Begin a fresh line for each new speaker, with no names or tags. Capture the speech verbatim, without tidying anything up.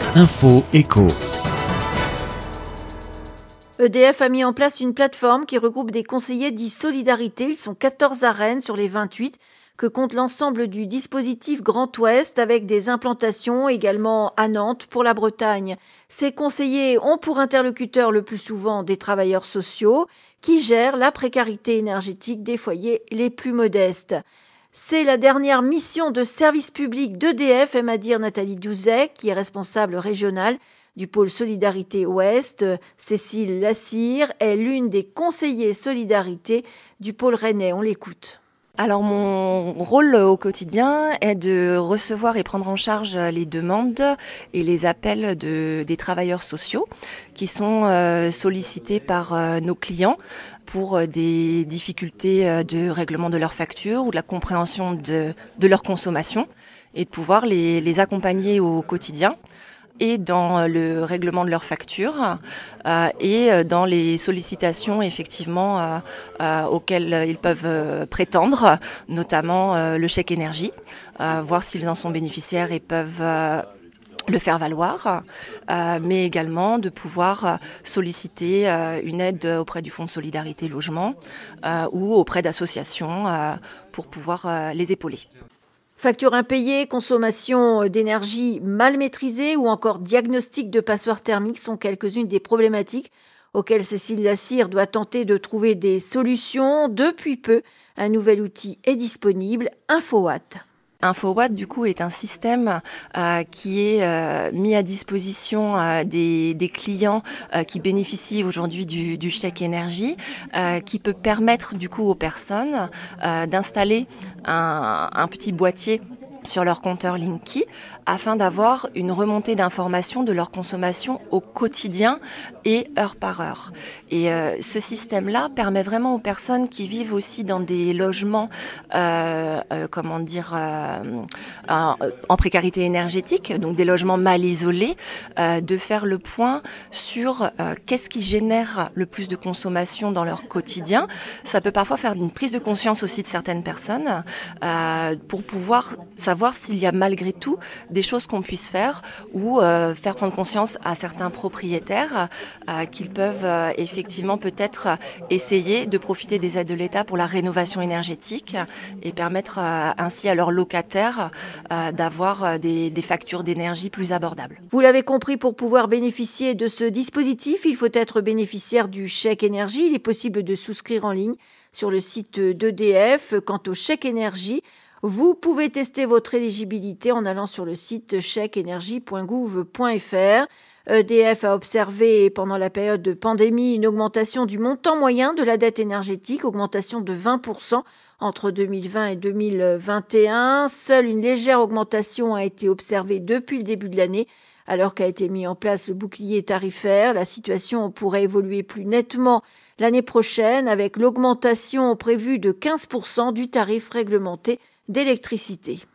Info Écho.
E D F a mis en place une plateforme qui regroupe des conseillers dits solidarité. Ils sont quatorze à Rennes sur les vingt-huit que compte l'ensemble du dispositif Grand Ouest, avec des implantations également à Nantes pour la Bretagne. Ces conseillers ont pour interlocuteurs le plus souvent des travailleurs sociaux qui gèrent la précarité énergétique des foyers les plus modestes. C'est la dernière mission de service public d'E D F, aime à dire Nathalie Douzet, qui est responsable régionale du pôle Solidarité Ouest. Cécile Lassire est l'une des conseillers Solidarité du pôle rennais. On l'écoute.
Alors mon rôle au quotidien est de recevoir et prendre en charge les demandes et les appels de, des travailleurs sociaux qui sont euh, sollicités par euh, nos clients pour euh, des difficultés euh, de règlement de leurs factures ou de la compréhension de, de leur consommation, et de pouvoir les, les accompagner au quotidien et dans le règlement de leurs factures euh, et dans les sollicitations effectivement euh, euh, auxquelles ils peuvent euh, prétendre, notamment euh, le chèque énergie, euh, voir s'ils en sont bénéficiaires et peuvent euh, le faire valoir, euh, mais également de pouvoir solliciter euh, une aide auprès du Fonds de solidarité logement euh, ou auprès d'associations euh, pour pouvoir euh, les épauler.
Factures impayées, consommation d'énergie mal maîtrisée ou encore diagnostic de passoire thermique sont quelques-unes des problématiques auxquelles Cécile Lassire doit tenter de trouver des solutions. Depuis peu, un nouvel outil est disponible, InfoWatt.
InfoWatt, du coup, est un système euh, qui est euh, mis à disposition euh, des, des clients euh, qui bénéficient aujourd'hui du, du chèque énergie, euh, qui peut permettre, du coup, aux personnes euh, d'installer un, un petit boîtier sur leur compteur Linky afin d'avoir une remontée d'informations de leur consommation au quotidien et heure par heure. Et euh, ce système-là permet vraiment aux personnes qui vivent aussi dans des logements, euh, euh, comment dire, euh, en, en précarité énergétique, donc des logements mal isolés, euh, de faire le point sur euh, qu'est-ce qui génère le plus de consommation dans leur quotidien. Ça peut parfois faire une prise de conscience aussi de certaines personnes euh, pour pouvoir savoir s'il y a malgré tout des choses qu'on puisse faire ou euh, faire prendre conscience à certains propriétaires euh, qu'ils peuvent euh, effectivement peut-être essayer de profiter des aides de l'État pour la rénovation énergétique et permettre euh, ainsi à leurs locataires euh, d'avoir des, des factures d'énergie plus abordables.
Vous l'avez compris, pour pouvoir bénéficier de ce dispositif, il faut être bénéficiaire du chèque énergie. Il est possible de souscrire en ligne sur le site d'E D F. Quant au chèque énergie, vous pouvez tester votre éligibilité en allant sur le site chèque énergie point gouv point f r. E D F a observé pendant la période de pandémie une augmentation du montant moyen de la dette énergétique, augmentation de vingt pour cent entre deux mille vingt et deux mille vingt et un. Seule une légère augmentation a été observée depuis le début de l'année, alors qu'a été mis en place le bouclier tarifaire. La situation pourrait évoluer plus nettement l'année prochaine avec l'augmentation prévue de quinze pour cent du tarif réglementé d'électricité.